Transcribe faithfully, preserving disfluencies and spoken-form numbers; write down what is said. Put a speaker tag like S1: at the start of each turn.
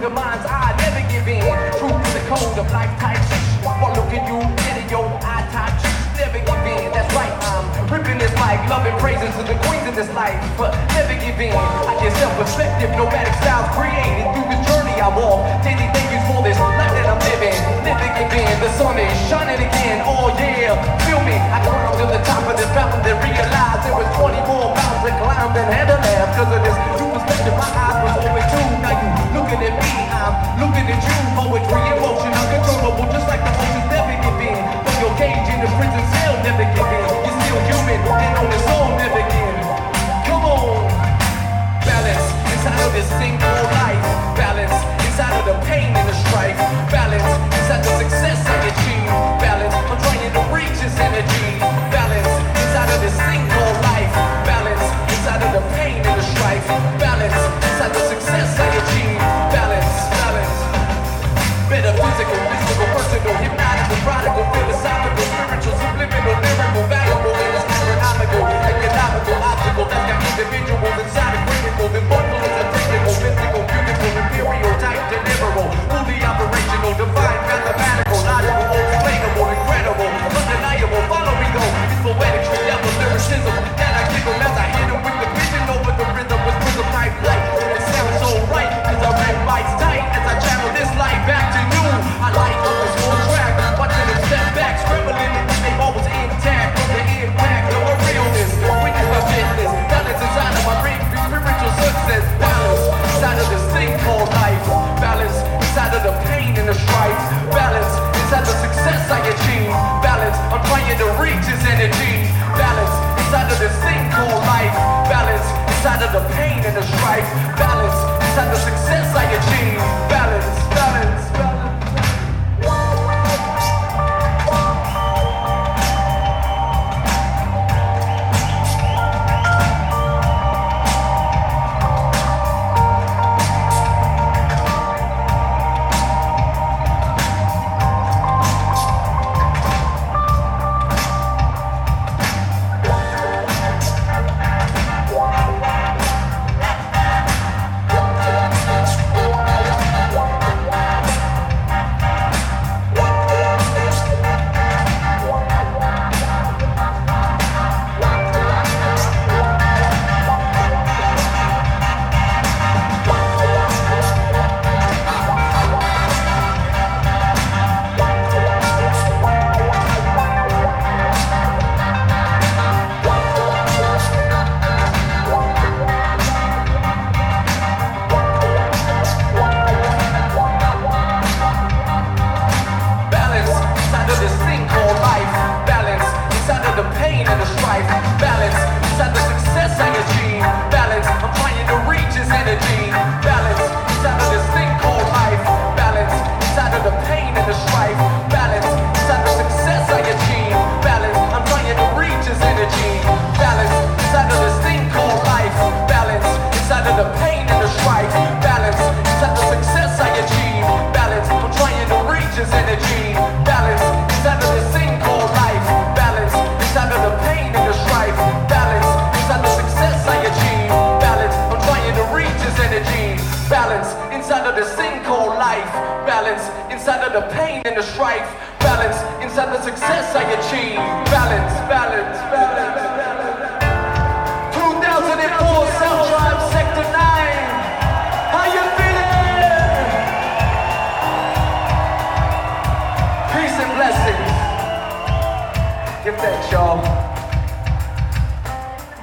S1: the mind's eye, never give in. Truth is the code of life type. While look at you, getting your eye touch, never give in. That's right, I'm ripping this mic, loving praises to the queens in this life, but never give in. I get self-perspective, nomadic styles created through this journey I walk. Daily thank you for this life that I'm living. Never give in. The sun is shining again. Oh yeah, feel me. I climbed to the top of this mountain, then realized there was twenty more mountains to climb and had to laugh. Cause of this new perspective, my eyes was always tuned. Now you looking at me, I'm looking at you. Poetry in motion, uncontrollable, just like the oceans. Never give in. From your cage in the prison cell, never give in. You're still human, and on its own, never give. Come on. Balance inside of this thing called life. Balance inside of the pain and the strife. Balance inside the success I achieve. Balance, I'm trying to reach this energy. Balance inside of this thing called life. Balance inside of the pain and the strife. Balance inside the success I achieve. Balance, balance. Metaphysical, mystical, personal, hypnotical, prodigal, philosophical, spiritual, subliminal, lyrical, valuable, and astronomical, economical, obstacle that's got individuals inside of critical, then bundle is a technical, mystical, beautiful, imperial, type, deliverable, fully operational, divine, mathematical, logical, unexplainable, incredible, undeniable, follow me though, it's poetic, level, lyricism, that I give them as I hit them with the vision over the rhythm with rhythm type light, it sounds so right, cause I rap bites tight, as I channel this light back to you, I like on this whole track, watching them step back, scrambling, they always intact, from the impact of my realness, witness my fitness, balance inside of my brain, spiritual success, balance inside of this thing called life, balance inside of the pain and the strife, balance inside the success I achieve, balance, I'm trying to reach this energy, balance inside of this thing called life, balance inside of the pain and the strife, balance inside the success I achieve, balance, balance, balance. The pain and the strife, balance inside the success I achieve, balance, balance, balance, balance. two thousand four South Drive, Sector nine. How you feeling? Peace and blessings. Give that, y'all.